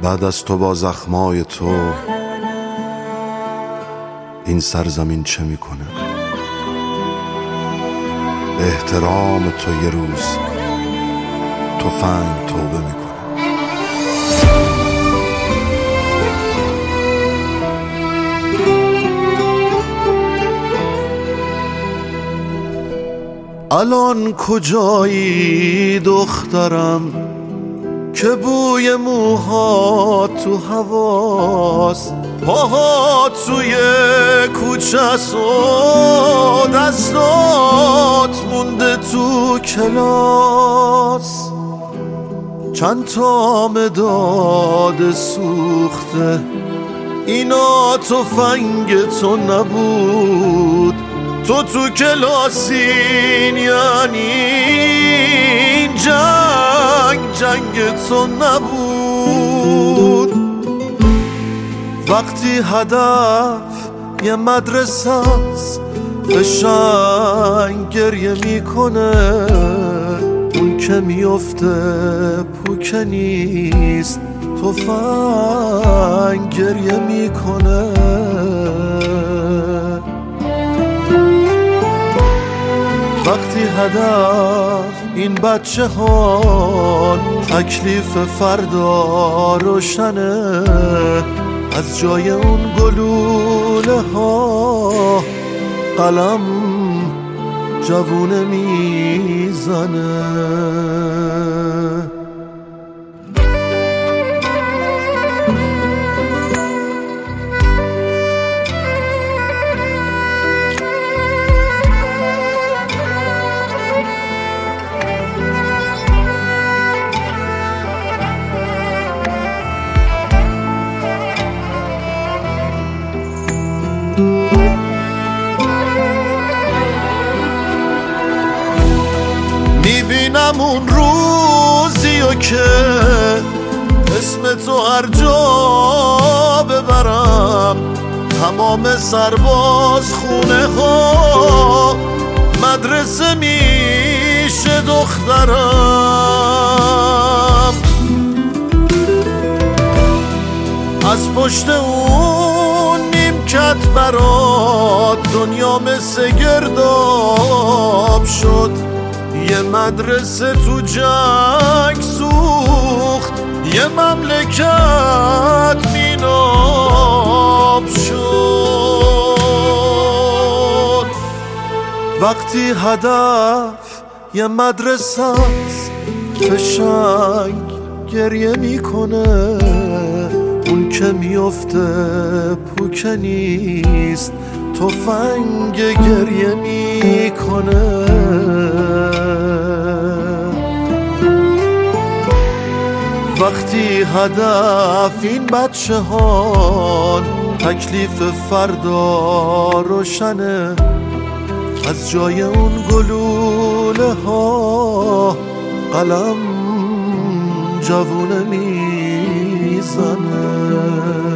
بعد از تو با زخمای تو این سرزمین چه میکنه؟ به احترام تو یه روز تفنگ توبه میکنه. الان کجایی دخترم که بوی موها تو هواست، پاها توی کوچه است و دستات مونده تو کلاس. چند تا مداد سوخته اینا تفنگ تو نبود، تو کلاسین یعنی این جنگ تو نبود. وقتی هدف یه مدرسه است فشنگ گریه میکنه، اون که میفته پوکه نیست تفنگ گریه میکنه. وقتی هدف این بچه ها تکلیف فردا روشنه، از جای اون گلوله ها قلم جوونه میزنه. میبینم اون روزیو که اسم تو هر جا ببرم، تمام سرباز خونه ها مدرسه میشه دخترم. از پشت اون نیمکت برات دنیا مثل گرداب شد، یه مدرسه تو جنگ سوخت، یه مملکت میناب شد. وقتی هدف یه مدرسه است فشنگ گریه میکنه، اون که میفته پوکه نیست تفنگ گریه میکنه. وقتی هدف این بچه ها تکلیف فردا روشنه، از جای اون گلوله ها قلم جوونه میزنه.